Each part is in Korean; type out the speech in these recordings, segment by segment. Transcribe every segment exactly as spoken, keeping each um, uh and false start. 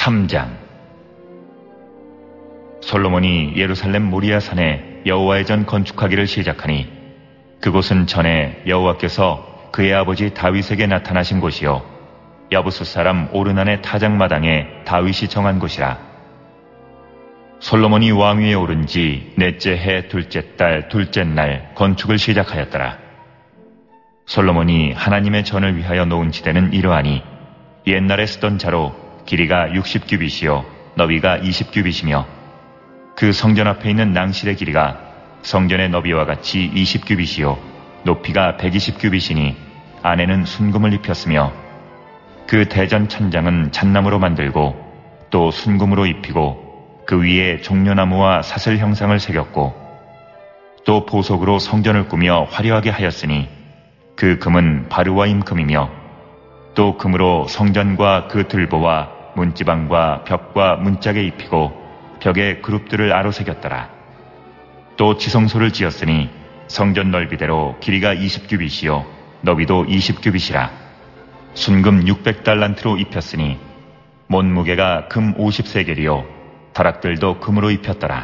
삼 장. 솔로몬이 예루살렘 모리아산에 여호와의 전 건축하기를 시작하니 그곳은 전에 여호와께서 그의 아버지 다윗에게 나타나신 곳이요 여부스 사람 오르난의 타작마당에 다윗이 정한 곳이라. 솔로몬이 왕위에 오른 지 넷째 해 둘째 달 둘째 날 건축을 시작하였더라. 솔로몬이 하나님의 전을 위하여 놓은 지대는 이러하니 옛날에 쓰던 자로 길이가 육십 규빗이요 너비가 이십 규빗이며 그 성전 앞에 있는 낭실의 길이가 성전의 너비와 같이 이십 규빗이요 높이가 백이십 규빗이니 안에는 순금을 입혔으며 그 대전 천장은 잣나무로 만들고 또 순금으로 입히고 그 위에 종려나무와 사슬 형상을 새겼고 또 보석으로 성전을 꾸며 화려하게 하였으니 그 금은 바르와임 금이며 또 금으로 성전과 그 들보와 문지방과 벽과 문짝에 입히고 벽에 그룹들을 아로새겼더라. 또 지성소를 지었으니 성전 넓이대로 길이가 이십 규빗이요 너비도 이십 규빗이라. 순금 육백 달란트로 입혔으니 못무게가 금 오십 세겔이요 다락들도 금으로 입혔더라.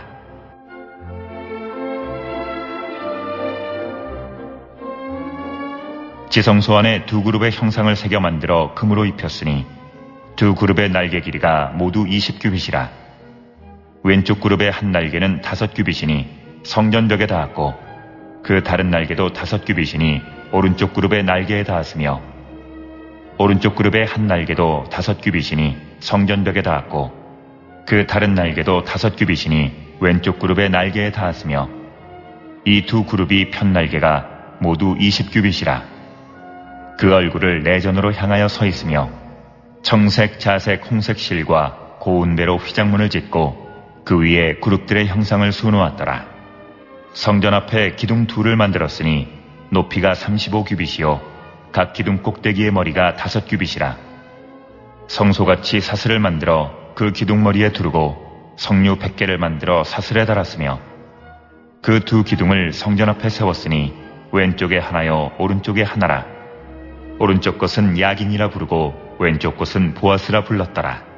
지성소 안에 두 그룹의 형상을 새겨 만들어 금으로 입혔으니 두 그룹의 날개 길이가 모두 이십 규빗이라. 왼쪽 그룹의 한 날개는 다섯 규빗이니 성전벽에 닿았고 그 다른 날개도 다섯 규빗이니 오른쪽 그룹의 날개에 닿았으며 오른쪽 그룹의 한 날개도 다섯 규빗이니 성전벽에 닿았고 그 다른 날개도 다섯 규빗이니 왼쪽 그룹의 날개에 닿았으며 이 두 그룹이 편 날개가 모두 이십 규빗이라. 그 얼굴을 내전으로 향하여 서 있으며 청색, 자색, 홍색 실과 고운 배로 휘장문을 짓고 그 위에 그룹들의 형상을 수놓았더라. 성전 앞에 기둥 둘을 만들었으니 높이가 삼십오 규빗이요 각 기둥 꼭대기의 머리가 다섯 규빗이라. 성소같이 사슬을 만들어 그 기둥머리에 두르고 석류 백 개를 만들어 사슬에 달았으며 그 두 기둥을 성전 앞에 세웠으니 왼쪽에 하나요 오른쪽에 하나라. 오른쪽 것은 야긴이라 부르고 왼쪽 것은 보아스라 불렀더라.